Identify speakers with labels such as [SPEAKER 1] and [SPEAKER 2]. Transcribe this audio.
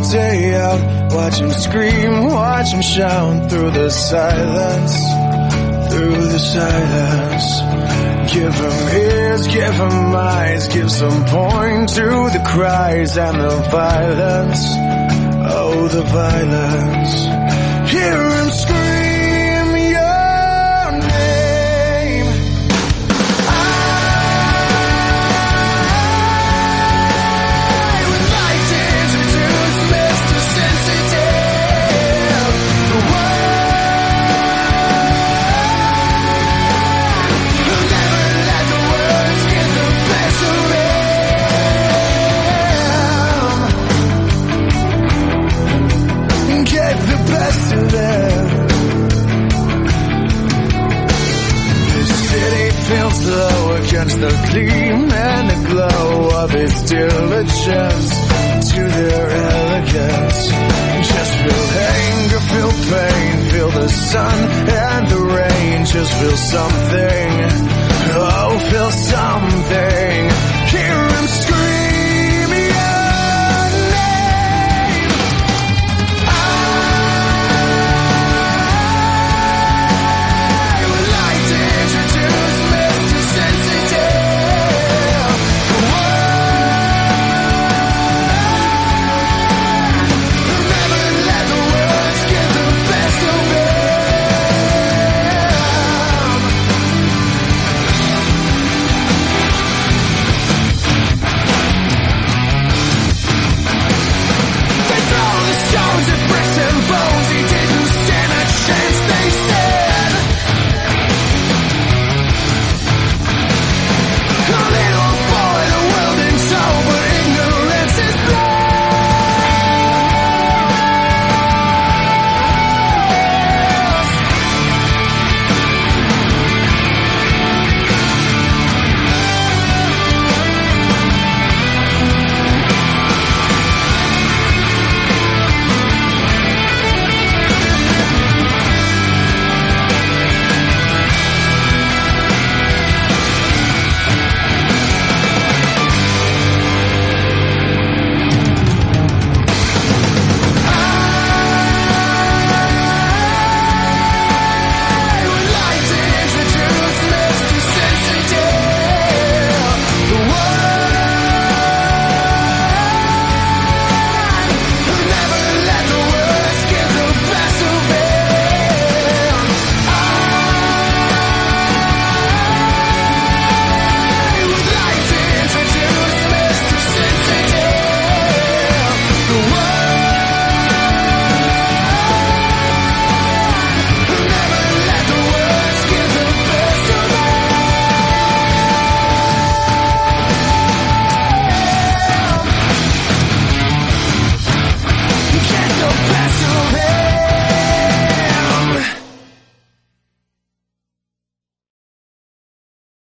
[SPEAKER 1] day out. Watch him scream, watch him shout through the silence, through the silence. Give him ears, give him eyes, give some point to the cries and the violence. Oh, the violence. Hear him scream your name. I would like to introduce Mr. Sensitive. The one who'll never let the words get the best of him. Get the best of them. This city feels low against the gleam and the glow of its diligence to their elegance. Just feel anger, feel pain, feel the sun and the rain. Just feel something